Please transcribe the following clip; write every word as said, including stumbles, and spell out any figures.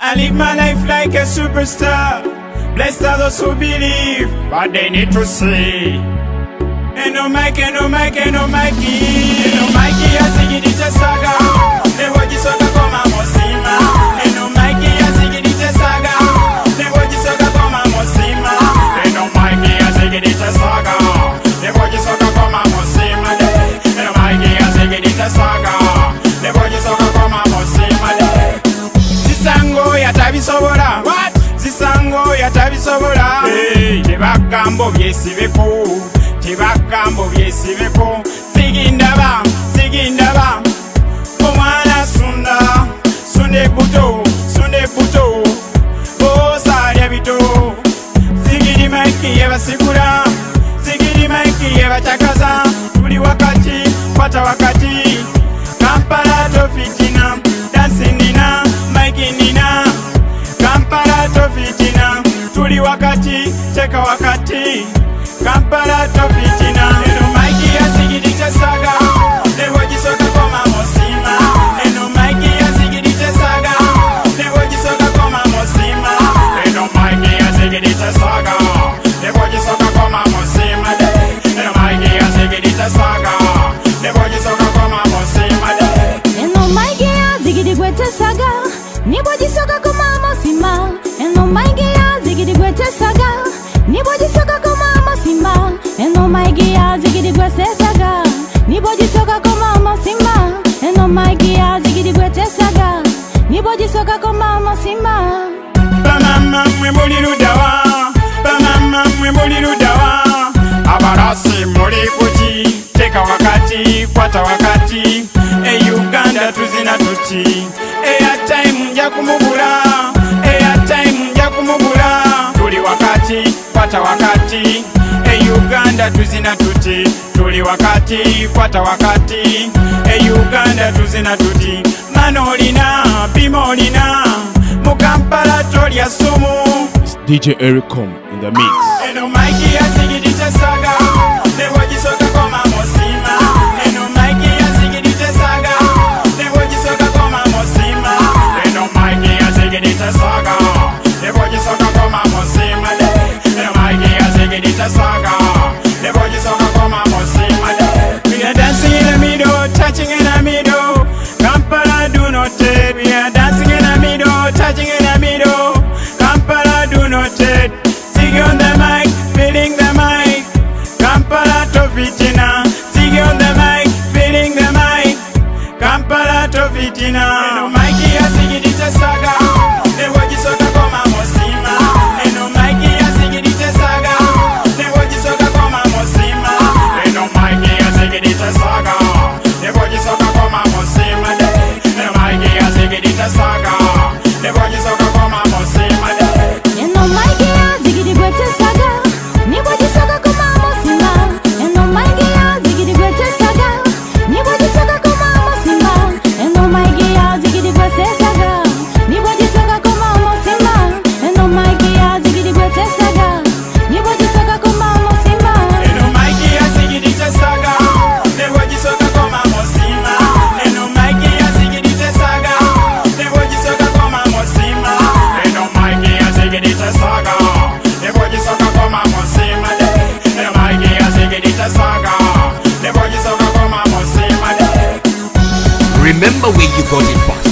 I live my life like a superstar. Blessed are those who believe, but they need to see. And no Mikey, and no Mikey, and no Mikey, and no Mikey asigidite saga. Nevo jisoka koma mosima. And no Mikey asigidite saga. Nevo jisoka koma mosima. And no Mikey asigidite saga. Nevo jisoka koma mosima. And no Mikey asigidite saga. Nevo jisoka koma mosima. Zisango yatabisobola. What? Zisango yatabisobola. Hey, tebagambo byesibeko. Tibagambo byesibeko. Sigindaba, sigindaba. Omwana sunda, sunde buto, sunde buto. Osalya bito. Sigiri Mikey yebasigula. Sigiri Mikey yebachakaza. Tuli wakati, kwata wakati. Kampala to fitina, dancing nina, Mikey nina. Kampala to fitina, tuli wakati, cheka wakati. Kampala to fitina. Eno Mikey asigidite saga. Nevo jisoka koma mosima. Eno Mikey asigidite saga. Nevo jisoka koma mosima. Eno Mikey asigidite saga. Nevo jisoka koma mosima. Eno Mikey asigidite saga. Nevo jisoka koma mosima. Eno Mikey asigidite saga. Nevo jisoka koma mosima. Eno Mikey asigidite saga. Nevo jisoka koma mosima. Eno Mikey asigidite saga. Nevo jisoka koma mosima. Eno Mikey asigidite saga. Nevo jisoka koma mosima. Bamama mwe muli ludawa. Bamama mwe muli ludawa. Abarasi muli kuti. Teka wakati, kwata wakati. E Uganda tuzina tuti. E airtime nja kumugula. E airtime nja kumugula. Tuli wakati, kwata wakati. E Uganda tuzina tuti. Tuli wakati, kwata wakati. E Uganda tuzina tuti. Manolina, bimolina. Mukampala tolya sumu. It's D J Ericom in the mix. Eno Mikey asigidite saga. Nevo jisoka koma mosima. Eno Mikey asigidite saga. Nevo jisoka koma mosima. Eno Mikey asigidite saga. Nevo jisoka koma mosima. Eno Mikey asigidite saga. Nevo jisoka koma mosima. We are dancing in the middle, touching in the middle. Kampala do not trade. We are dancing in the middle, touching in the middle. Kampala do not trade. Sing on the mic, feeling the mic. Kampala to fitina. Sing on the mic, feeling the mic. Kampala to fitina. Eno Mikey asigidite saga. Nevo jisoka koma mosima. Eno Mikey asigidite saga. Nevo jisoka koma mosima. Eno Mikey asigidite saga. Nevo jisoka koma mosima. Eno Mikey asigidite saga. Nevo jisoka koma mosima. Eno Mikey asigidite saga. Nevo jisoka koma mosima. Eno Mikey asigidite saga. Nevo jisoka koma mosima. Eno Mikey asigidite saga. Nevo jisoka koma mosima. Eno Mikey asigidite saga. Nevo jisoka koma mosima. Eno Mikey asigidite saga. Nevo jisoka koma mosima. Eno Mikey asigidite saga. Nevo jisoka koma mosima. Eno Mikey asigidite saga. Nevo jisoka koma mosima. Eno Mikey asigidite saga. Nevo jisoka koma mosima. Remember where you got it from.